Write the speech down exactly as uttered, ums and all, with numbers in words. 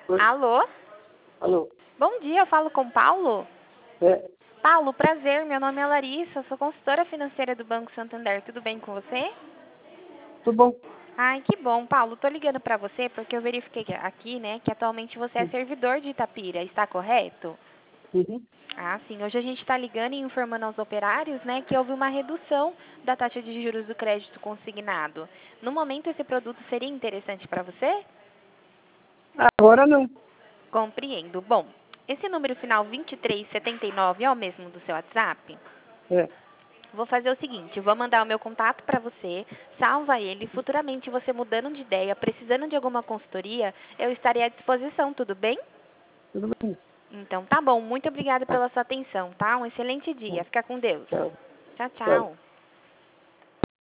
Oi? Alô? Alô? Bom dia, eu falo com Paulo? É, Paulo, prazer, meu nome é Larissa, eu sou consultora financeira do Banco Santander, tudo bem com você? tudo bom? Ai, que bom, Paulo, tô ligando pra você porque eu verifiquei aqui, né, que atualmente você é servidor de Itapira, está correto? Uhum. Ah, sim, hoje a gente está ligando e informando aos operários, né, que houve uma redução da taxa de juros do crédito consignado. No momento, esse produto seria interessante para você? Agora não. Compreendo. Bom, esse número final vinte e três setenta e nove é o mesmo do seu WhatsApp? É. Vou fazer o seguinte, vou mandar o meu contato para você, salva ele, futuramente você mudando de ideia, precisando de alguma consultoria, eu estarei à disposição, tudo bem? Tudo bem. Então tá bom, muito obrigada pela sua atenção, tá? Um excelente dia, Bom, fica com Deus. tchau. Tchau, Tchau. tchau.